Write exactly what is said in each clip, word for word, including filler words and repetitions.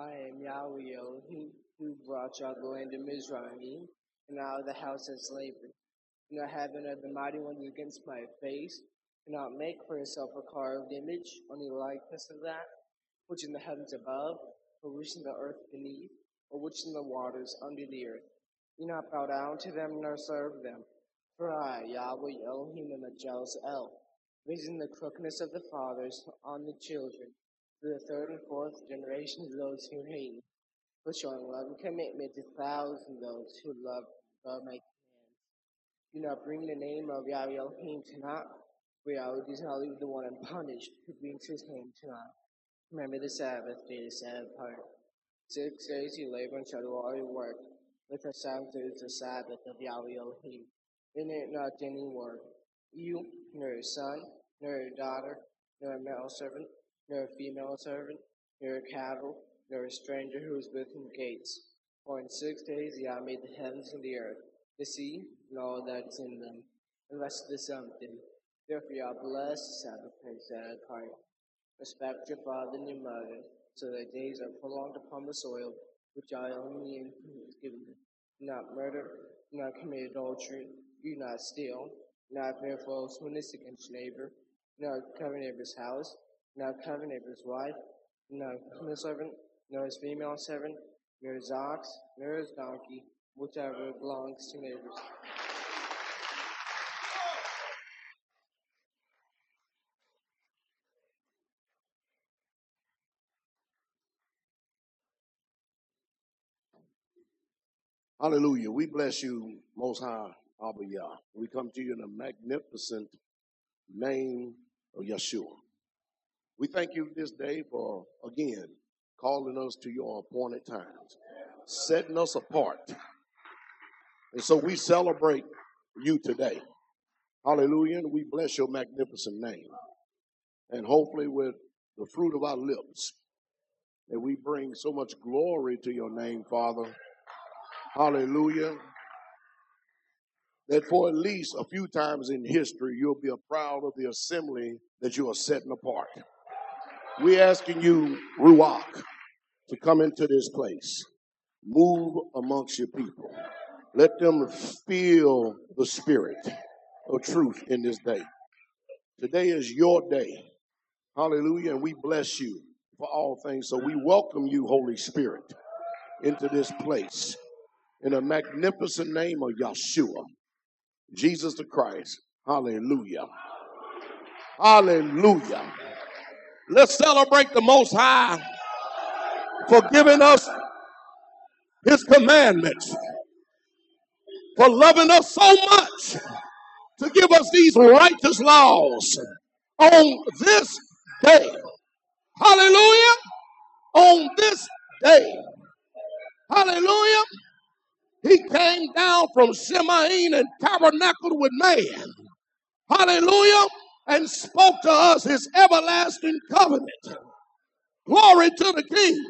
I am Yahweh Elohim, who brought you out of the land of Mizraim, and out of the house of slavery. Do not have none of the mighty ones against my face. Do not make for yourself a carved image, on the likeness of that, which in the heavens above, or which in the earth beneath, or which in the waters under the earth. Do not bow down to them nor serve them. For I, Yahweh Elohim, am a jealous El, visiting the crookedness of the fathers on the children, to the third and fourth generations of those who hate me, but showing love and commitment to thousands of those who love, love my commands. Do not bring the name of Yahweh Elohim to naught, for Yahweh does not leave the one unpunished who brings his name to naught. Remember the Sabbath day, the Sabbath part. Six days you labor and shall do all your work, but the seventh day is the Sabbath of Yahweh Elohim. In it not any work, you, nor your son, nor your daughter, nor a male servant, nor a female servant, nor a cattle, nor a stranger who is within gates. For in six days Yah made the heavens and the earth, the sea, and all that is in them, and rested the seventh day. Therefore Yah blessed the Sabbath day, set apart. Respect your father and your mother, so that days are prolonged upon the soil, which Yah Elohim has given you. Do not murder, do not commit adultery, do not steal, do not bear false witness against your neighbor, do not cover neighbor's house, do not cover neighbor's wife, do not commit servant, nor his female servant, nor his ox, nor his donkey, whichever belongs to neighbors. Hallelujah. We bless you, Most High Abba Yah. We come to you in the magnificent name of Yeshua. We thank you this day for, again, calling us to your appointed times, setting us apart. And so we celebrate you today. Hallelujah. And we bless your magnificent name. And hopefully with the fruit of our lips, that we bring so much glory to your name, Father. Hallelujah. That for at least a few times in history, you'll be proud of the assembly that you are setting apart. We're asking you, Ruach, to come into this place. Move amongst your people. Let them feel the spirit of truth in this day. Today is your day. Hallelujah. And we bless you for all things. So we welcome you, Holy Spirit, into this place in the magnificent name of Yeshua, Jesus the Christ. Hallelujah. Hallelujah. Let's celebrate the Most High for giving us his commandments, for loving us so much to give us these righteous laws on this day. Hallelujah. On this day. Hallelujah. He came down from Shemaim and tabernacled with man. Hallelujah. And spoke to us his everlasting covenant. Glory to the King.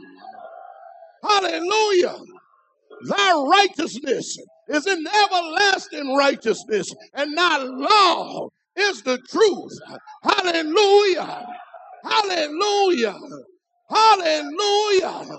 Hallelujah. Thy righteousness is an everlasting righteousness, and thy law is the truth. Hallelujah. Hallelujah. Hallelujah.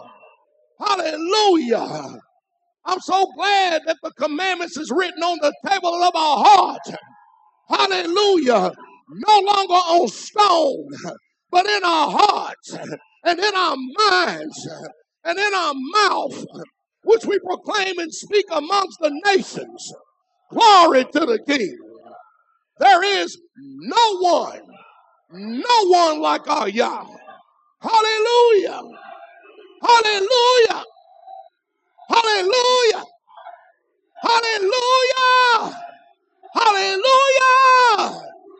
Hallelujah. I'm so glad that the commandments is written on the table of our heart. Hallelujah. No longer on stone, but in our hearts and in our minds and in our mouth, which we proclaim and speak amongst the nations. Glory to the King. There is no one, no one like our Yah. Hallelujah. Hallelujah. Hallelujah. Hallelujah. Hallelujah.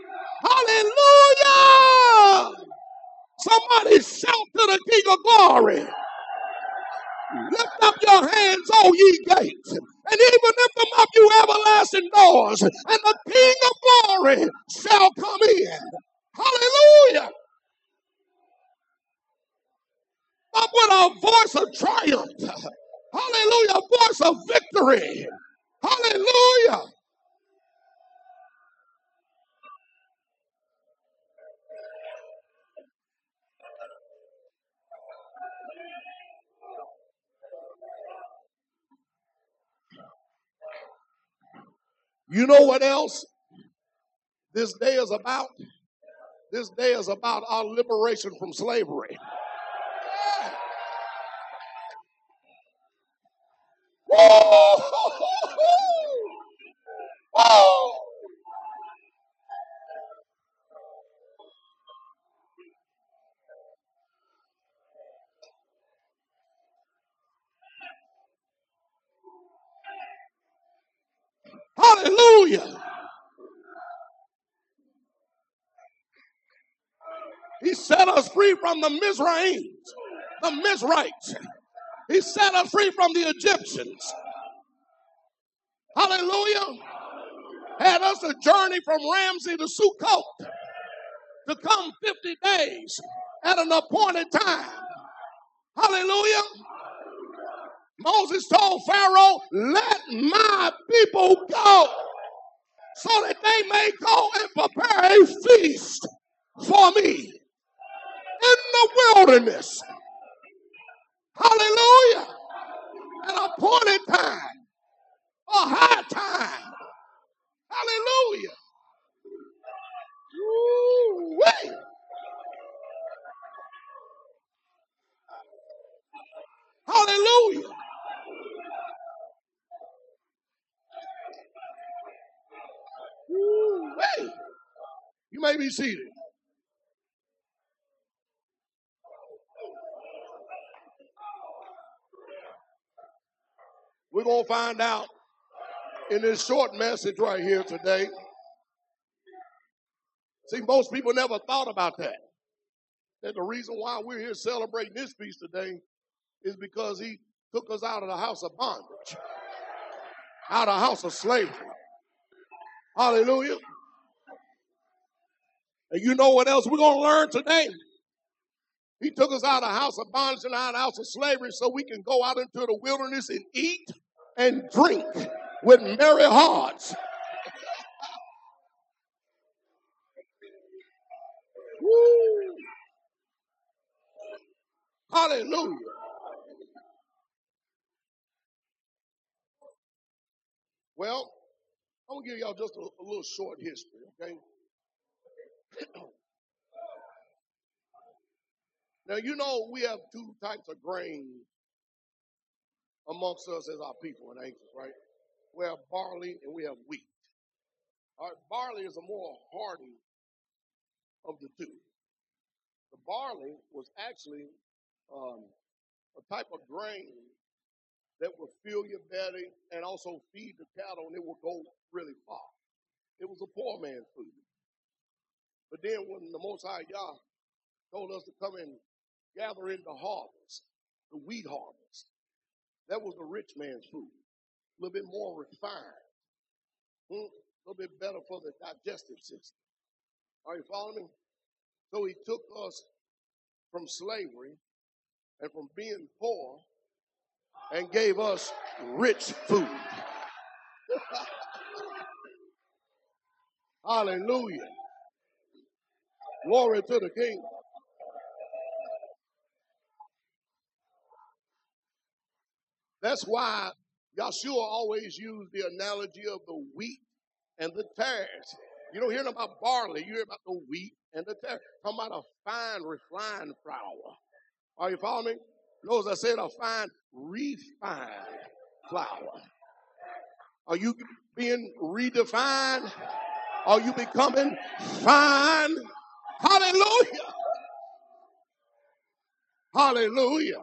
Hallelujah. Somebody shout to the King of Glory. Lift up your hands, O ye gates, and even lift them up, you everlasting doors, and the King of Glory shall come in. Hallelujah. Up with a voice of triumph. Hallelujah. A voice of victory. Hallelujah. You know what else this day is about? This day is about our liberation from slavery. Whoa! Whoa! Hallelujah. He set us free from the Mizrahims, the Mizrites. He set us free from the Egyptians. Hallelujah. Had us a journey from Ramsey to Sukkot to come fifty days at an appointed time. Hallelujah. Moses told Pharaoh, let my people go so that they may go and prepare a feast for me in the wilderness. Hallelujah. An appointed time, a high time. Hallelujah. Woo-wee. Hallelujah. Woo-wee. You may be seated. We're going to find out in this short message right here today. See, most people never thought about that. That the reason why we're here celebrating this feast today is because he took us out of the house of bondage, out of the house of slavery. Hallelujah. And you know what else we're going to learn today? He took us out of the house of bondage and out of the house of slavery so we can go out into the wilderness and eat and drink with merry hearts. Woo. Hallelujah. Well, I'm going to give y'all just a, a little short history, okay? Now, you know, we have two types of grain amongst us as our people and angels, right? We have barley and we have wheat. All right, barley is a more hardy of the two. The barley was actually um, a type of grain that would fill your belly and also feed the cattle, and it would go really far. It was a poor man's food. But then when the Most High Yah told us to come and gather in the harvest, the wheat harvest, that was the rich man's food. A little bit more refined. Hmm? A little bit better for the digestive system. Are you following me? So he took us from slavery and from being poor and gave us rich food. Hallelujah. Glory to the King. That's why Yahshua always used the analogy of the wheat and the tares. You don't hear about barley, you hear about the wheat and the tares. Talking about a fine, refined flour. Are you following me? Notice I said a fine, refined flour. Are you being redefined? Are you becoming fine? Hallelujah. Hallelujah.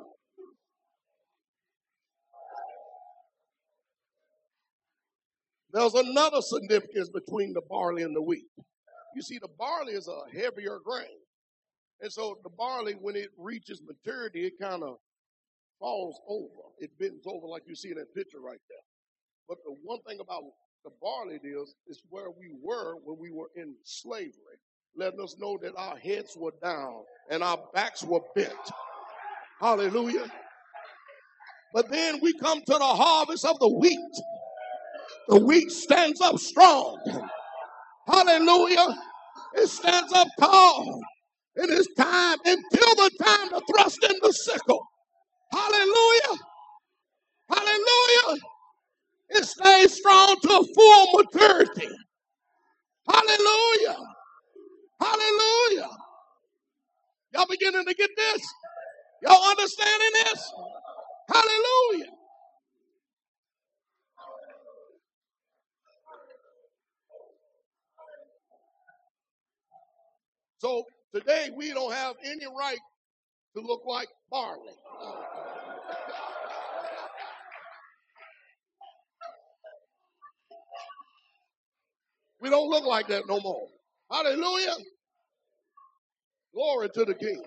There's another significance between the barley and the wheat. You see, the barley is a heavier grain. And so the barley, when it reaches maturity, it kind of falls over. It bends over like you see in that picture right there. But the one thing about the barley is, is where we were when we were in slavery, letting us know that our heads were down and our backs were bent. Hallelujah. But then we come to the harvest of the wheat. The wheat stands up strong. Hallelujah. It stands up tall. It is time until the time to thrust in the sickle. Hallelujah. Hallelujah. It's stay strong to full maturity. Hallelujah. Hallelujah. Y'all beginning to get this? Y'all understanding this? Hallelujah. So today we don't have any right to look like barley. We don't look like that no more. Hallelujah. Glory to the King.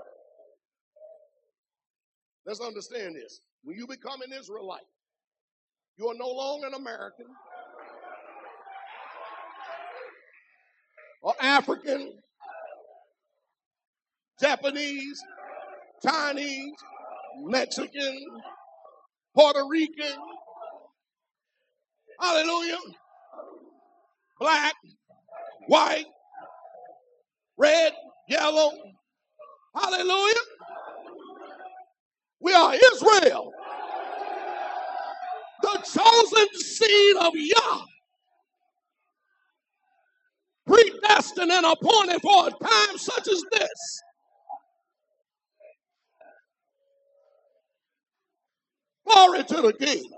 Let's understand this. When you become an Israelite, you are no longer an American or African, Japanese, Chinese, Mexican, Puerto Rican, hallelujah, black, white, red, yellow, hallelujah. We are Israel, the chosen seed of Yah, predestined and appointed for a time such as this. Glory to the King.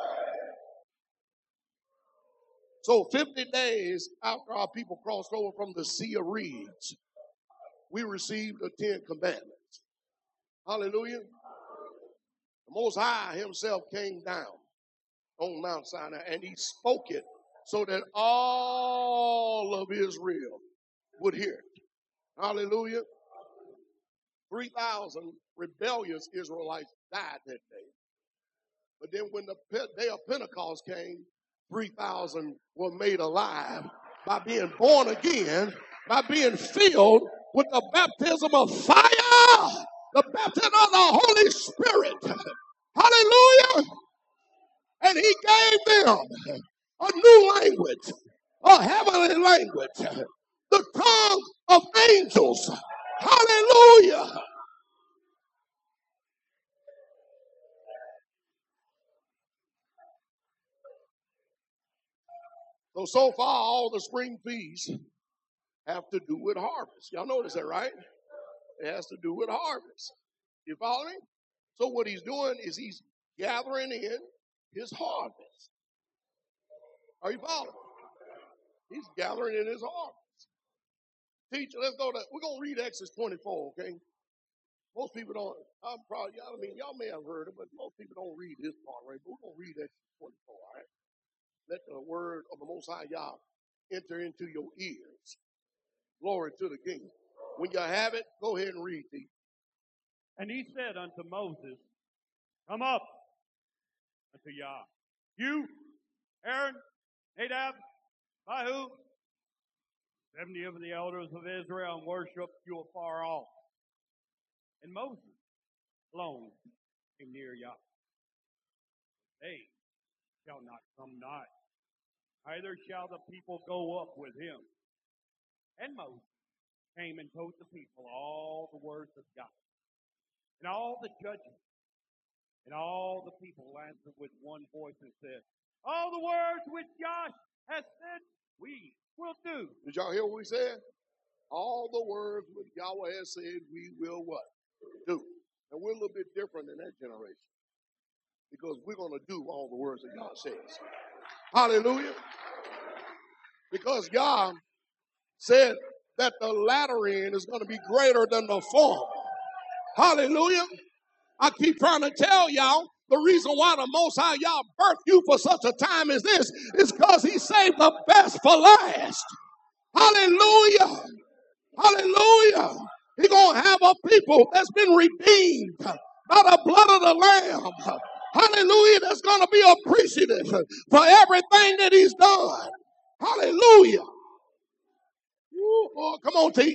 So fifty days after our people crossed over from the Sea of Reeds, we received the Ten Commandments. Hallelujah. The Most High himself came down on Mount Sinai and he spoke it so that all of Israel would hear it. Hallelujah. three thousand rebellious Israelites died that day. But then when the day of Pentecost came, three thousand were made alive by being born again, by being filled with the baptism of fire, the baptism of the Holy Spirit. Hallelujah. And he gave them a new language, a heavenly language, the tongue of angels. Hallelujah. So, so far, all the spring feasts have to do with harvest. Y'all notice that, right? It has to do with harvest. You follow me? So what he's doing is he's gathering in his harvest. Are you following? He's gathering in his harvest. Teacher, let's go to, we're going to read Exodus twenty-four, okay? Most people don't, I'm probably, I mean, y'all may have heard it, but most people don't read this part, right? But we're going to read Exodus twenty-four, all right? Let the word of the Most High Yah enter into your ears. Glory to the King. When you have it, go ahead and read these. And he said unto Moses, come up unto Yah. You, Aaron, Nadab, Abihu, seventy of the elders of Israel, and worship you afar off. And Moses alone came near Yah. They shall not come nigh, neither shall the people go up with him. And Moses came and told the people all the words of God, and all the judgments. And all the people answered with one voice and said, all the words which Yah has said, we will do. Did y'all hear what we said? All the words which Yahweh has said, we will what? Do. And we're a little bit different than that generation. Because we're going to do all the words that God says. Hallelujah. Because God said that the latter end is going to be greater than the former. Hallelujah. I keep trying to tell y'all the reason why the Most High Yah birthed you for such a time as this is because he saved the best for last. Hallelujah. Hallelujah. He's going to have a people that's been redeemed by the blood of the Lamb. Hallelujah. That's going to be appreciative for everything that he's done. Hallelujah. Ooh, boy, come on, teach.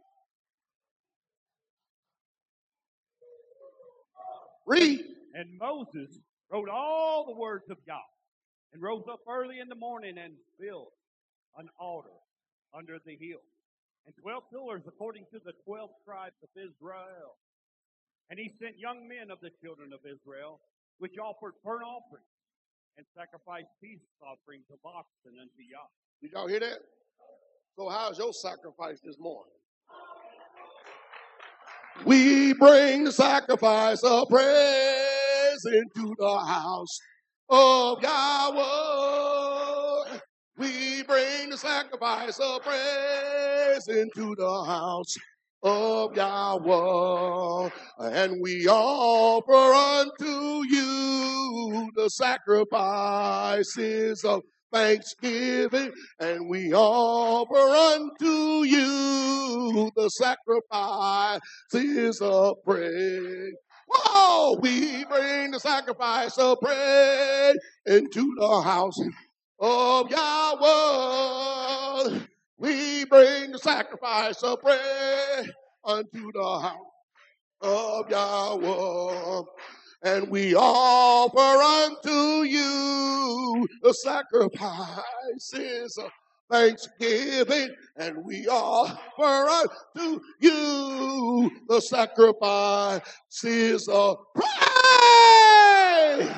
Read. And Moses wrote all the words of God, and rose up early in the morning and built an altar under the hill, and twelve pillars according to the twelve tribes of Israel. And he sent young men of the children of Israel, which offered burnt offerings and sacrifice peace offerings of oxen unto Yah. Did y'all hear that? So how's your sacrifice this morning? We bring the sacrifice of praise into the house of Yahweh. We bring the sacrifice of praise into the house of Yahweh. And we offer unto you the sacrifices of thanksgiving, and we offer unto you the sacrifices of praise. Whoa, we bring the sacrifice of praise into the house of Yahweh. We bring the sacrifice of praise unto the house of Yahweh. And we offer unto you the sacrifices of thanksgiving, and we offer unto you the sacrifices of praise.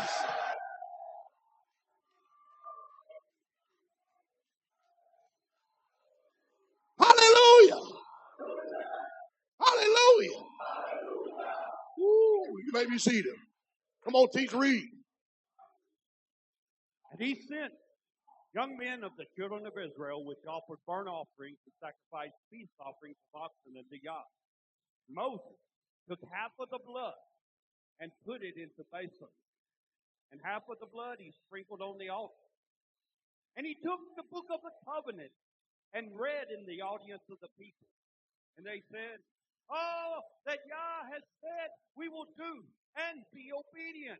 Hallelujah. Hallelujah. Ooh, you may be seated. Come on, teach, read. And he sent young men of the children of Israel, which offered burnt offerings and sacrificed peace offerings of oxen unto Yah. Moses took half of the blood and put it into basin, and half of the blood he sprinkled on the altar. And he took the book of the covenant and read in the audience of the people. And they said, all that Yah has said we will do, and be obedient.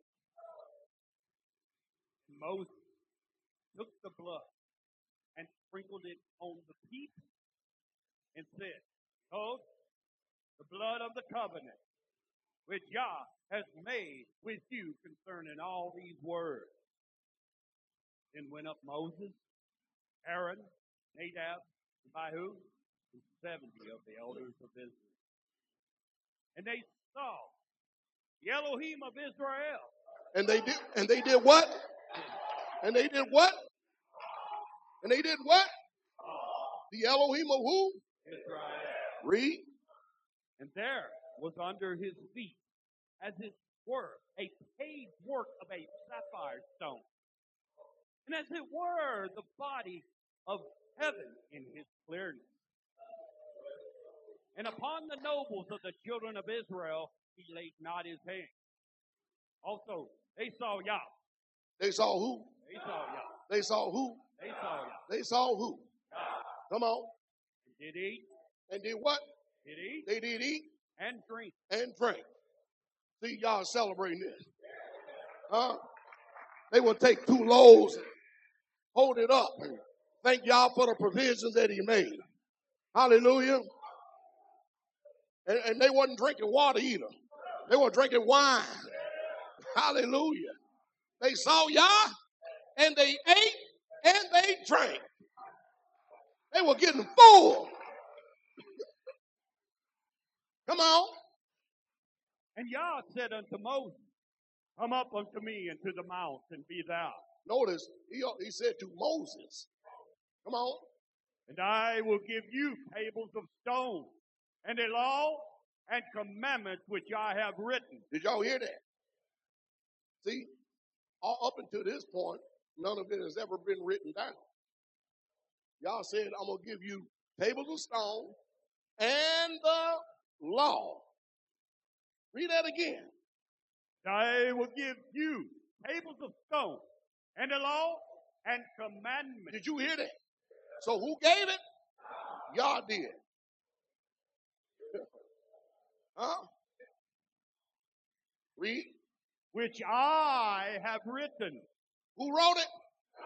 Moses took the blood and sprinkled it on the people and said, oh, the blood of the covenant which Yah has made with you concerning all these words. Then went up Moses, Aaron, Nadab, and Abihu, and seventy of the elders of Israel. And they saw the Elohim of Israel. And they did, and they did what? And they did what? And they did what? The Elohim of who? Israel. Read. And there was under his feet, as it were, a paved work of a sapphire stone. And as it were, the body of heaven in his clearness. And upon the nobles of the children of Israel, he laid not his hand. Also, they saw Yah. They saw who? They saw Yah. They saw who? They saw Yah. They saw who? Yah. Come on. And did eat. And did what? Did eat. They did eat. And drink. And drink. See, y'all celebrating this. Huh? They will take two loaves and hold it up and thank y'all for the provisions that he made. Hallelujah. And, and they wasn't drinking water either. They were drinking wine. Hallelujah. They saw Yah, and they ate, and they drank. They were getting full. Come on. And Yah said unto Moses, come up unto me into the mount, and be thou. Notice, he, he said to Moses, come on. And I will give you tables of stone, and a law and commandments which I have written. Did y'all hear that? See, all up until this point, none of it has ever been written down. Y'all said, I'm going to give you tables of stone and the law. Read that again. I will give you tables of stone and a law and commandments. Did you hear that? So who gave it? Y'all did. Huh? Read. Which I have written. Who wrote it?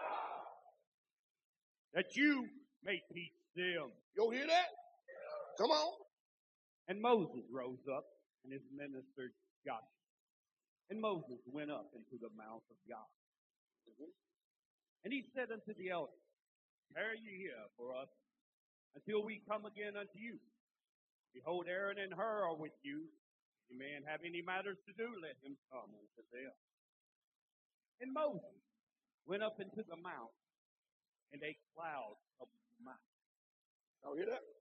That you may teach them. You hear that? Come on. And Moses rose up, and his minister Joshua. And Moses went up into the mount of God. Mm-hmm. And he said unto the elders, tarry ye here for us until we come again unto you. Behold, Aaron and Hur are with you. If any man have any matters to do, let him come unto them. And Moses went up into the mount, and a cloud covered the mount. Y'all hear that?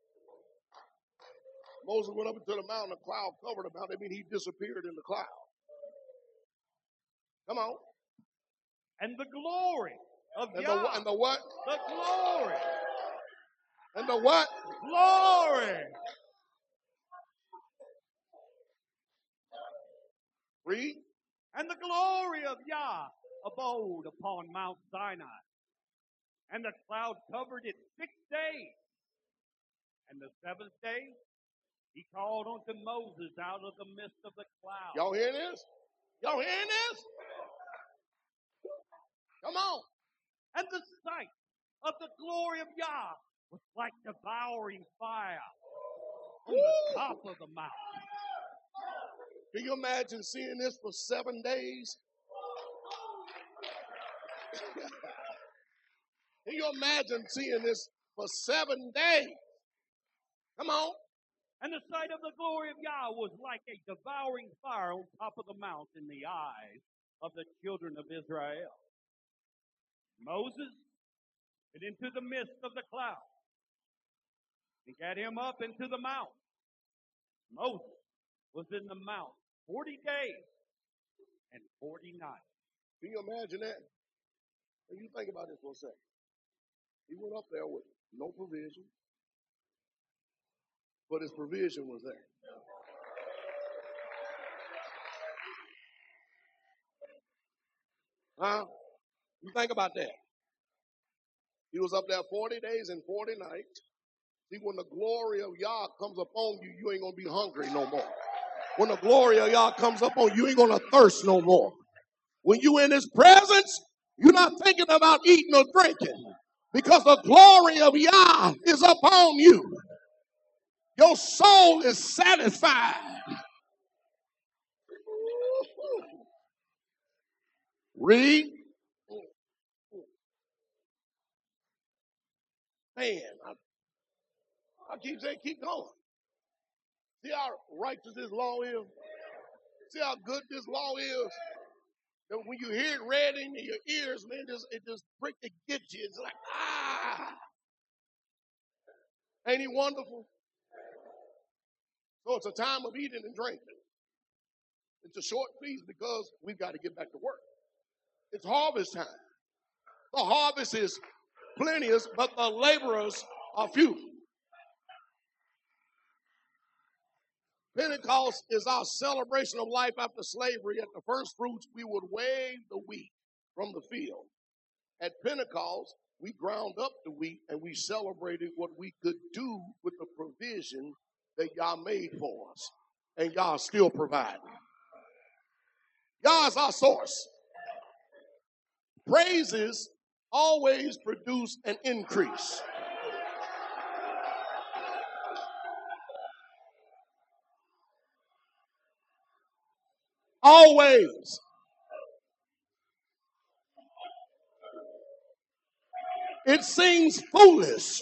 Moses went up into the mountain, a cloud covered him. That means he disappeared in the cloud. Come on. And the glory of And Yah. the, and the what? The glory. And the what? Glory. Read. And the glory of Yah abode upon Mount Sinai. And the cloud covered it six days. And the seventh day, he called unto Moses out of the midst of the cloud. Y'all hearing this? Y'all hearing this? Come on. And the sight of the glory of Yah was like devouring fire on Woo! the top of the mountain. Can you imagine seeing this for seven days? Can you imagine seeing this for seven days? Come on. And the sight of the glory of Yah was like a devouring fire on top of the mount in the eyes of the children of Israel. Moses went into the midst of the cloud and got him up into the mount. Moses was in the mount forty days and forty nights. Can you imagine that? When you think about this for a second. He went up there with no provision, but his provision was there. Huh? You think about that. He was up there forty days and forty nights. See, when the glory of Yah comes upon you, you ain't going to be hungry no more. When the glory of Yah comes upon you, you ain't going to thirst no more. When you in his presence, you're not thinking about eating or drinking because the glory of Yah is upon you. Your soul is satisfied. Read. Man, I, I keep saying, keep going. See how righteous this law is? See how good this law is? That when you hear it read in your ears, man, just, it just prick, it gets you. It's like, ah. Ain't he wonderful? So it's a time of eating and drinking. It's a short feast because we've got to get back to work. It's harvest time. The harvest is plenteous, but the laborers are few. Pentecost is our celebration of life after slavery. At the first fruits, we would wave the wheat from the field. At Pentecost, we ground up the wheat and we celebrated what we could do with the provision that Yah made for us. And Yah is still providing. Yah is our source. Praises always produce an increase. Always. It seems foolish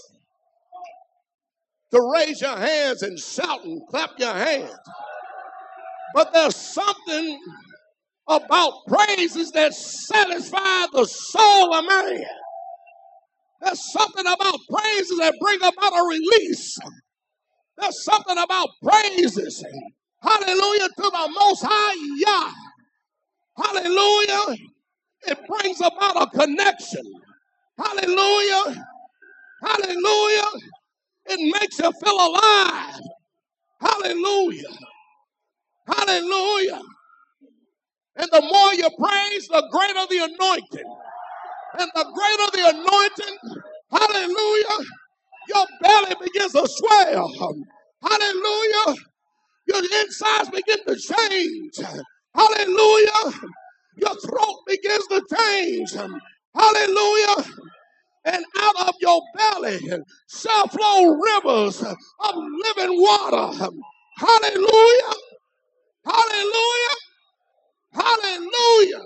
to raise your hands and shout and clap your hands. But there's something about praises that satisfy the soul of man. There's something about praises that bring about a release. There's something about praises. Hallelujah to the Most High Yah. Hallelujah. It brings about a connection. Hallelujah. Hallelujah. It makes you feel alive. Hallelujah. Hallelujah. And the more you praise, the greater the anointing. And the greater the anointing, hallelujah, your belly begins to swell. Hallelujah. Your insides begin to change. Hallelujah. Your throat begins to change. Hallelujah. And out of your belly shall flow rivers of living water. Hallelujah. Hallelujah. Hallelujah.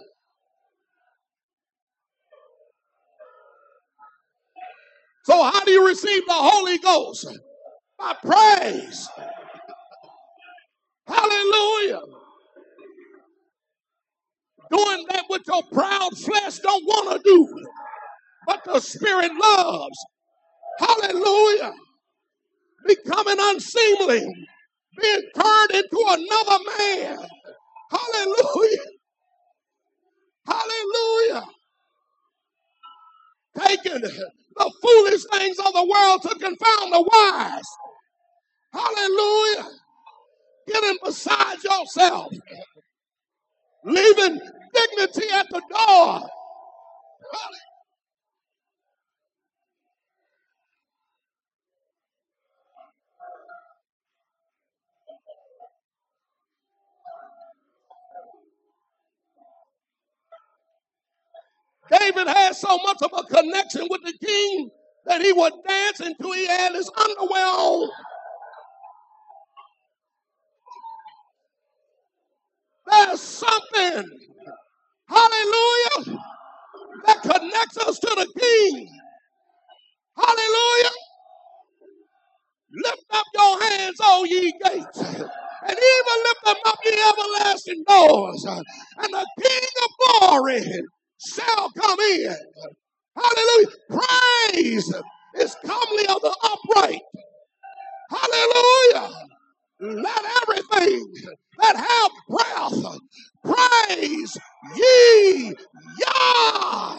So how do you receive the Holy Ghost? By praise. Hallelujah. doing that which your proud flesh don't want to do, but the Spirit loves. Hallelujah. Becoming unseemly, being turned into another man. Hallelujah. Hallelujah. Taking the foolish things of the world to confound the wise. Hallelujah. Getting beside yourself. Leaving dignity at the door. David had so much of a connection with the king that he would dance until he had his underwear on. There's something, hallelujah, that connects us to the king. Hallelujah. Lift up your hands, all ye gates, and even lift them up, ye everlasting doors, and the King of glory shall come in. Hallelujah. Praise is comely of the upright. Hallelujah. Let everything that have breath praise ye Yah.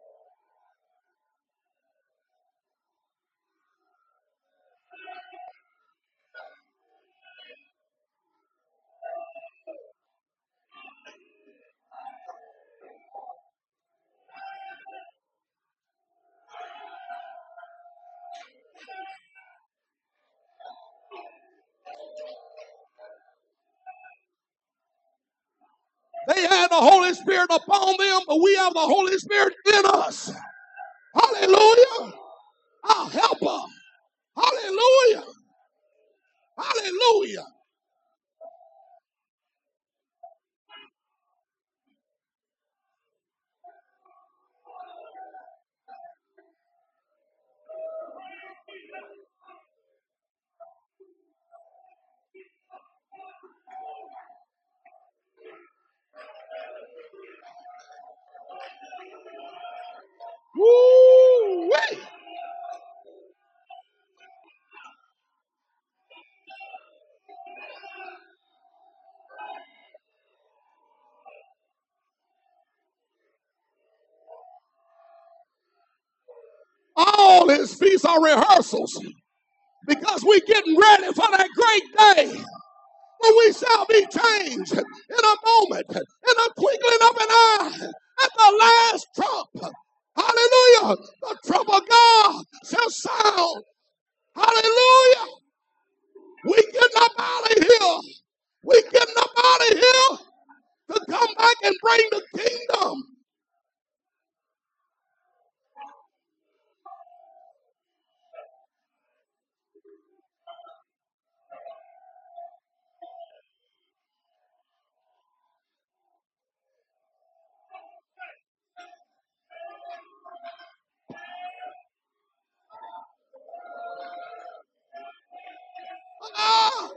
They had the Holy Spirit upon them, but we have the Holy Spirit in us. Hallelujah. Our helper. Hallelujah. Hallelujah. Woo-wee. All his feasts are rehearsals because we're getting ready for that great day when we shall be changed in a moment, in a twinkling of an eye, at the last trump. Hallelujah. The trump of God shall sound. Hallelujah. We getting up out of here. We getting up out of here to come back and bring the kingdom. Ah,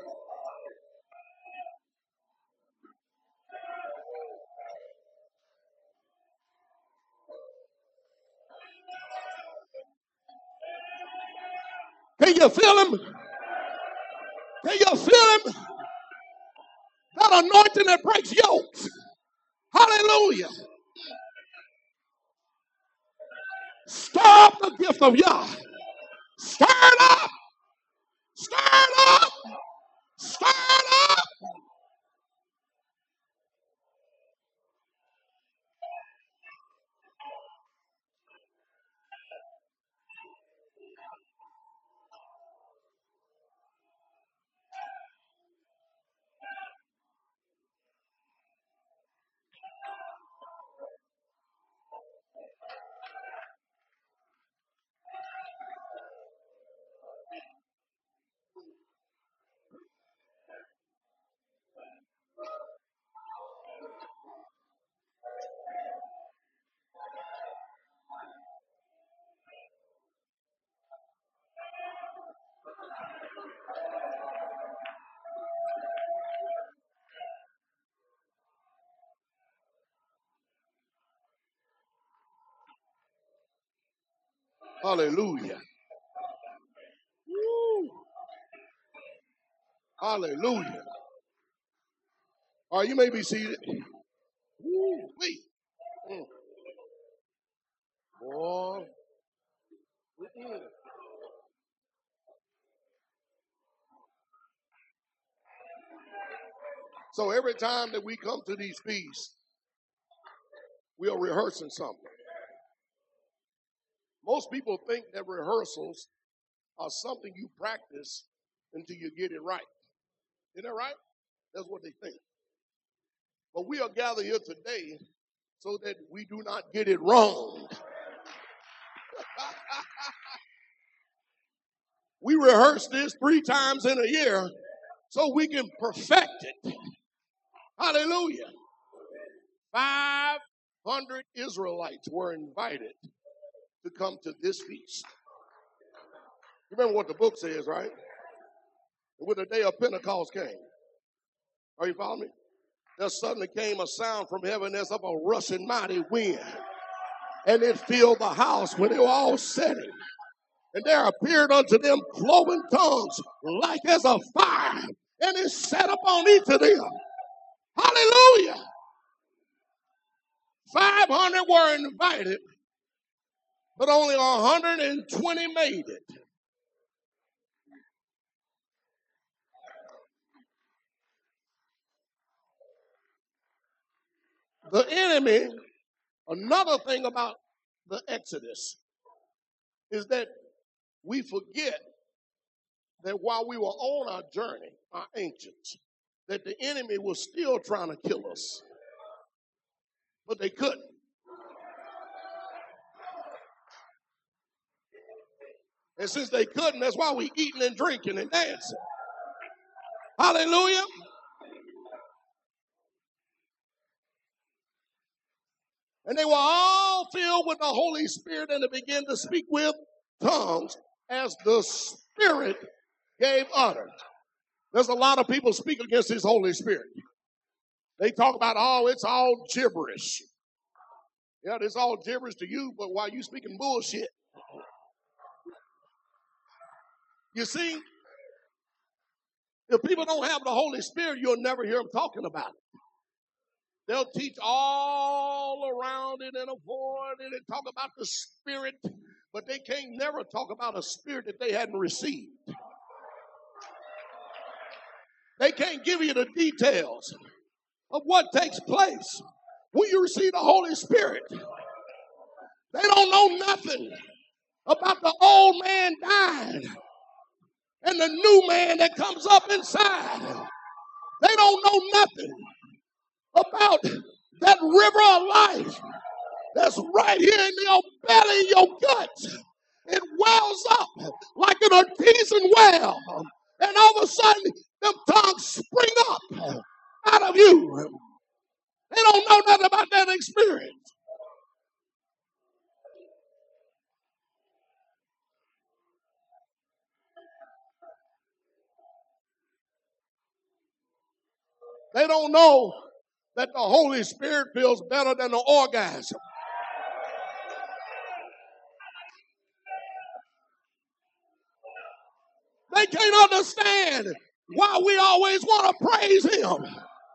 can you feel him? Can you feel him? That anointing that breaks yokes. Hallelujah. Stir up the gift of Yah. Stir it up. Stir it up. Stir it up. Hallelujah. Woo. Hallelujah. All right, you may be seated. Woo. Wait. Mm. Boy. Mm-mm. So every time that we come to these feasts, we are rehearsing something. Most people think that rehearsals are something you practice until you get it right. Isn't that right? That's what they think. But we are gathered here today so that we do not get it wrong. We rehearse this three times in a year so we can perfect it. Hallelujah. five hundred Israelites were invited to come to this feast. You remember what the book says, right? When the day of Pentecost came. Are you following me? There suddenly came a sound from heaven as of a rushing mighty wind. And it filled the house when they were all sitting. And there appeared unto them cloven tongues like as a fire. And it sat upon each of them. Hallelujah. five hundred were invited, but only one hundred twenty made it. The enemy, another thing about the Exodus is that we forget that while we were on our journey, our ancients, that the enemy was still trying to kill us, but they couldn't. And since they couldn't, that's why we eating and drinking and dancing. Hallelujah. And they were all filled with the Holy Spirit and they began to speak with tongues as the Spirit gave utterance. There's a lot of people speak against His Holy Spirit. They talk about, oh, it's all gibberish. Yeah, it's all gibberish to you, but while you speaking bullshit. You see, if people don't have the Holy Spirit, you'll never hear them talking about it. They'll teach all around it and avoid it and talk about the Spirit, but they can't never talk about a spirit that they hadn't received. They can't give you the details of what takes place when you receive the Holy Spirit. They don't know nothing about the old man dying and the new man that comes up inside. They don't know nothing about that river of life that's right here in your belly, in your guts. It wells up like an artesian well. And all of a sudden, them tongues spring up out of you. They don't know nothing about that experience. They don't know that the Holy Spirit feels better than the orgasm. They can't understand why we always want to praise Him.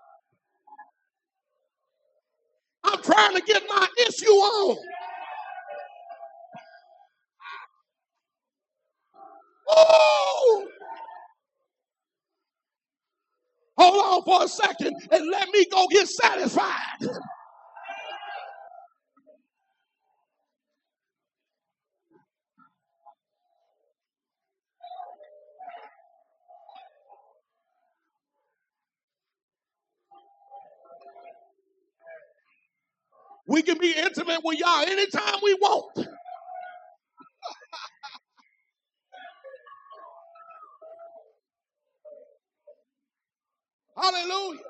I'm trying to get my issue on. Oh! Hold on for a second and let me go get satisfied. We can be intimate with y'all anytime we want. Hallelujah.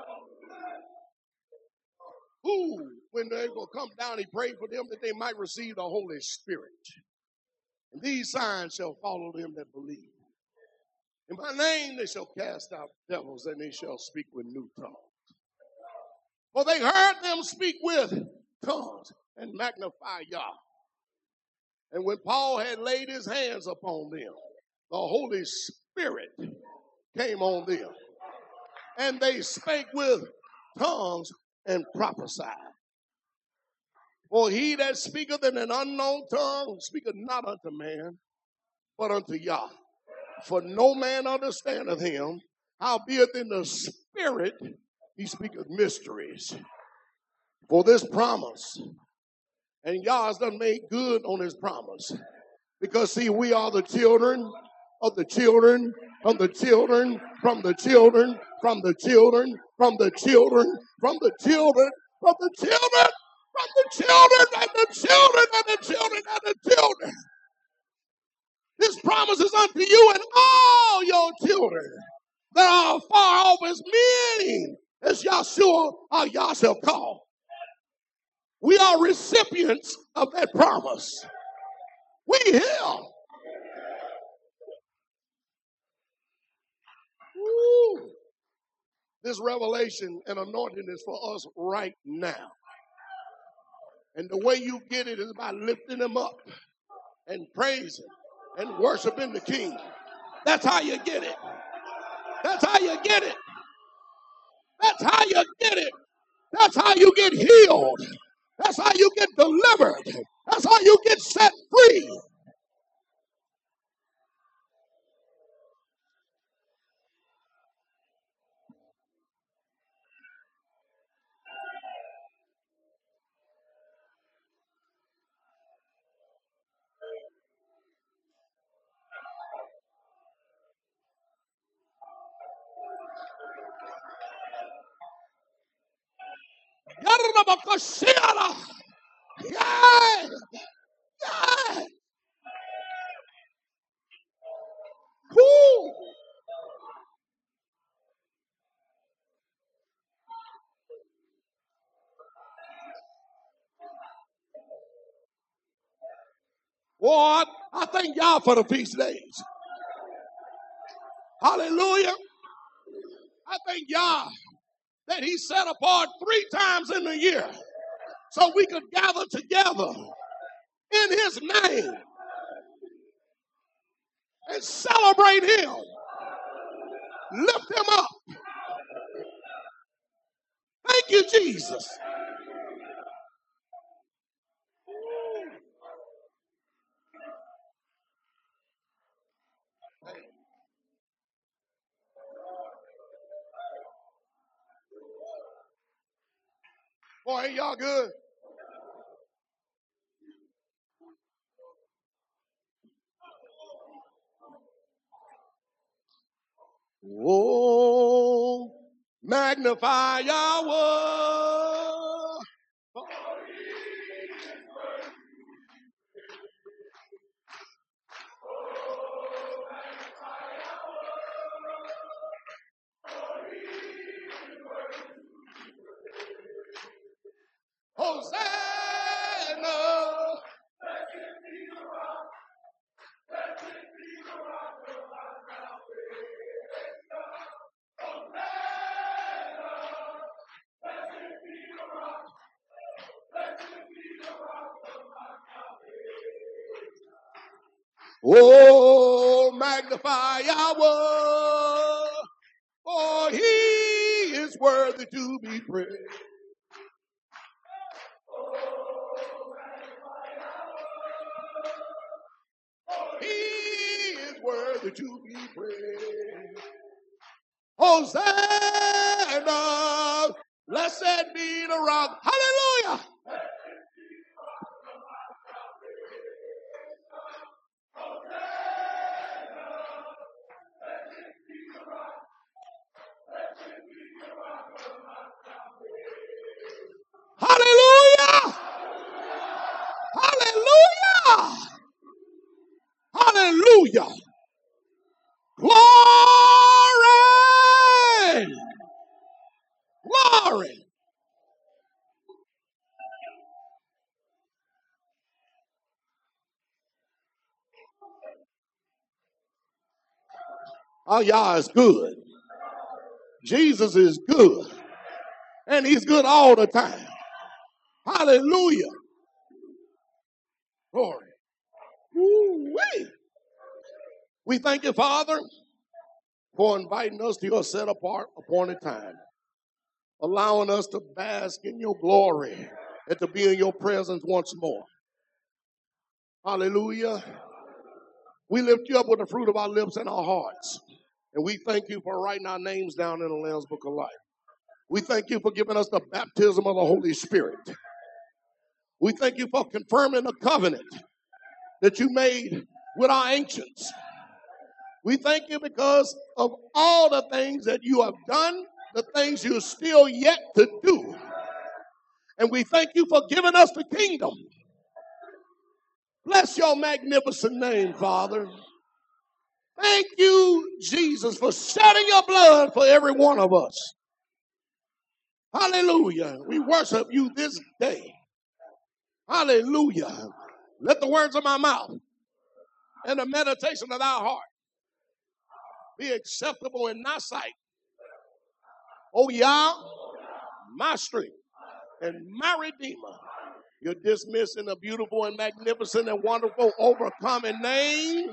Who, when they will come down, He prayed for them that they might receive the Holy Spirit. And these signs shall follow them that believe. In my name they shall cast out devils, and they shall speak with new tongues. For they heard them speak with tongues and magnify Yah. And when Paul had laid his hands upon them, the Holy Spirit came on them. And they spake with tongues and prophesied. For he that speaketh in an unknown tongue speaketh not unto man, but unto Yah. For no man understandeth him, howbeit in the Spirit he speaketh mysteries. For this promise, and Yah has done made good on his promise. Because see, we are the children of the children of the children from the children from the children from the children from the children from the children from the children and the children and the children and the children. This promise is unto you and all your children that are far off, as many as Yahshua or Yah shall call. We are recipients of that promise. We here. Woo. This revelation and anointing is for us right now. And the way you get it is by lifting him up and praising and worshiping the King. That's how you get it. That's how you get it. That's how you get it. That's how you get healed. That's how you get delivered. That's how you get set free. Yeah. Yeah. Woo. Lord, I thank God for the feast days. Hallelujah. I thank God that he set apart three times in the year so we could gather together in his name and celebrate him, lift him up. Thank you, Jesus. Boy, ain't y'all good? Oh, magnify Yahweh. Hosanna. Oh, magnify Yahweh, for he is worthy to be praised. He is worthy to be praised. Hosanna, blessed be the rock. Hallelujah. Hallelujah. Hallelujah. Hallelujah. Glory. Glory. Oh, y'all is good. Jesus is good. And he's good all the time. Hallelujah. Glory. Woo-wee. We thank you, Father, for inviting us to your set apart appointed time, allowing us to bask in your glory and to be in your presence once more. Hallelujah. We lift you up with the fruit of our lips and our hearts. And we thank you for writing our names down in the Lamb's Book of Life. We thank you for giving us the baptism of the Holy Spirit. We thank you for confirming the covenant that you made with our ancients. We thank you because of all the things that you have done, the things you're still yet to do. And we thank you for giving us the kingdom. Bless your magnificent name, Father. Thank you, Jesus, for shedding your blood for every one of us. Hallelujah. We worship you this day. Hallelujah. Let the words of my mouth and the meditation of our heart be acceptable in thy sight. Oh, Yah, my strength and my Redeemer. You're dismissed in the beautiful and magnificent and wonderful overcoming name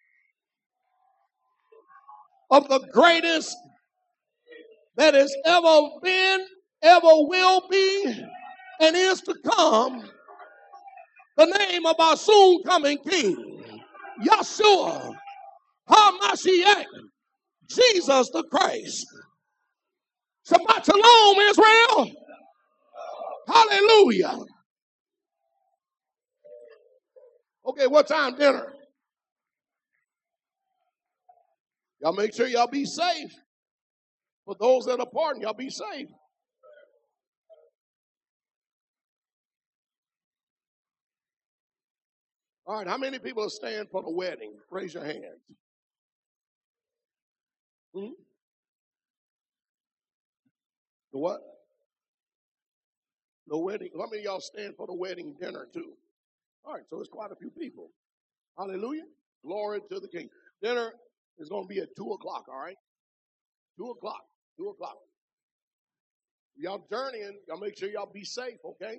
of the greatest that has ever been, ever will be, and is to come, the name of our soon coming King, Yeshua HaMashiach, Jesus the Christ. Shabbat Shalom, Israel. Hallelujah. Okay, what time dinner? Y'all make sure y'all be safe. For those that are partying, y'all be safe. All right, how many people are staying for the wedding? Raise your hands. Hmm? The what? The wedding. How many of y'all staying for the wedding dinner too? All right, so it's quite a few people. Hallelujah. Glory to the King. Dinner is going to be at two o'clock, all right? two o'clock. two o'clock. Y'all journeying, y'all make sure y'all be safe, okay?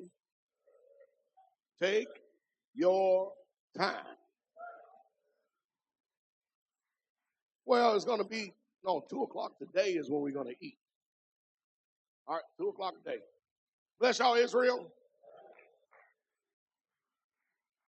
Take your time. Well, it's going to be, no, two o'clock today is when we're going to eat. All right, two o'clock today. Bless y'all, Israel.